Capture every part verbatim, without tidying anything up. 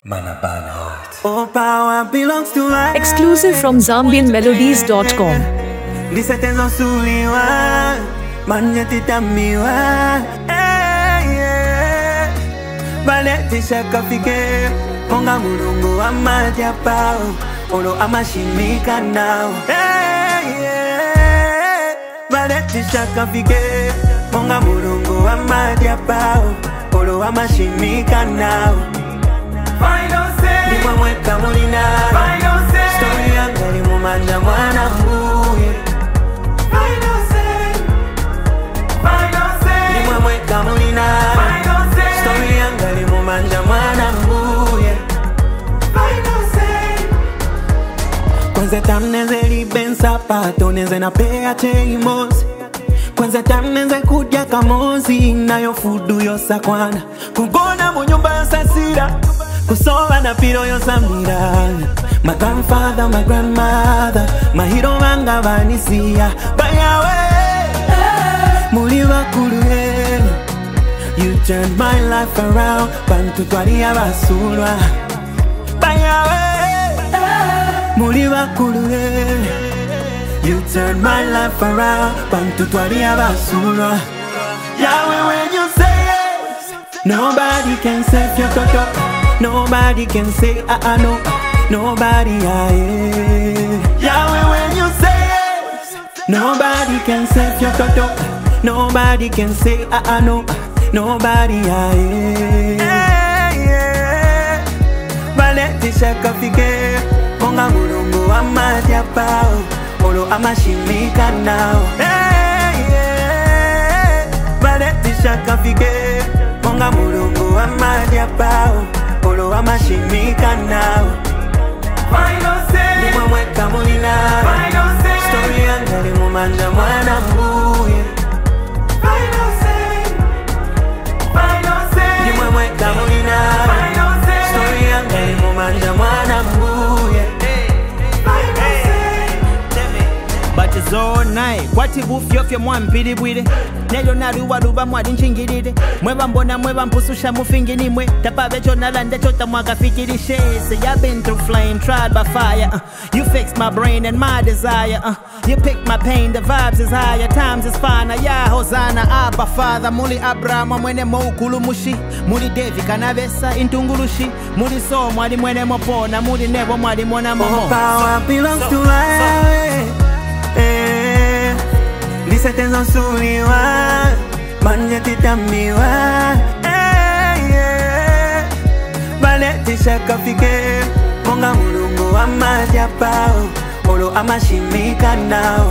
All power belongs to I. Exclusive from Zambian Melodies dot com. Lisetenzo suliwa, manyeti tamiwa. Baleti shaka fike, monga mulungu amaja pao, olo amashimika nao. Baleti shaka fike, monga mulungu amaja pao, olo amashimika nao. Final say, ni mweka mulina. Final say, story yanga ni mumanja mwana mbuye. Final say, final say, ni mweka mulina. Final say, story yanga ni mumanja mwana mbuye. Final say, kwenze tamneze libensa pato neze na pea cheimosi. Kwenze tamneze kudya kamozi na yo fudu yosa kwana. Kugona mu nyumba yosasira. Kusola na piro yosamira. My grandfather, my grandmother, my hero vanga vanisia. Bayawe, muliwa kuluye. You turned my life around. Bantu twalia basulwa. Bayawe, muliwa kuluye. You turned my life around. Bantu twalia basulwa. Yahweh, when you say yes, nobody can save your toto. Nobody can say ah ah no. Nobody ah yeah. Yahweh, when you say yes, nobody can save your toto. Nobody can say ah ah no. Nobody ah yeah. Yeah. Baleti shaka fike, monga mulungu amaja pao, olo amashimika nao. Yeah. Baleti shaka fike, monga mulungu amaja pao, olo amashimika nao. Final say, ni mweka mulina. Final say, story yanga ni mumanja mwana mbuye. Final say, final say, ni mweka mulina. Final say, story yanga ni mumanja mwana mbuye. Final say, but it's all night. Kwati bufyo fye mwampiri bwire. Nelo naruwa ruba mwadi nchingirire. Mweba mbona mweba mpususha mufingi nimwe. Tapa vecho nalande chota mwaka fikirishe. Say I've been through flame, tried by fire. uh, You fixed my brain and my desire. uh, You picked my pain, the vibes is higher. Times is finer, yeah, Hosanna, Abba Father. Muli Abraham, mwene moukulu mushi. Muli Devi kanavesa, intungulushi. Muli so, mwadi mwene mopona. Muli nebo, mwadi mwana momo. all power belongs to I. Lisetenzo suliwa, manyeti tamiwa. Baleti shaka fike, monga mulungu amaja pao, olo amashimika nao.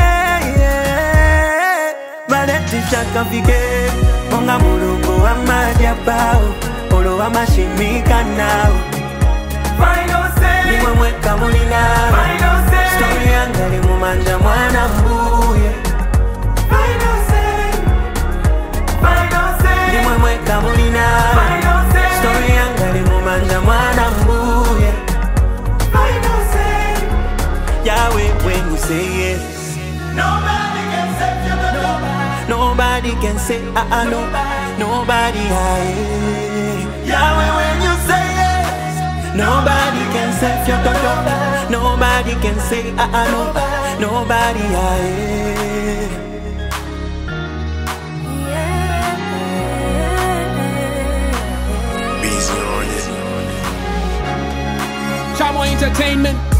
Baleti shaka fike, monga mulungu amaja pao, olo amashimika nao. Final say, ni mweka mulina. Final say, story yanga ni mumanja mwana mbuye. Final say, final say, ni mweka mulina. Final say, story yanga ni mumanja mwana mbuye. Final say, Yahweh, when you say yes, nobody can save you. Nobody, nobody can say ah ah no. Nobody ah yeah. Yahweh, when you say yes, nobody can save your toto. Nobody can say ah ah no. Nobody ah yeah. Chamo Entertainment.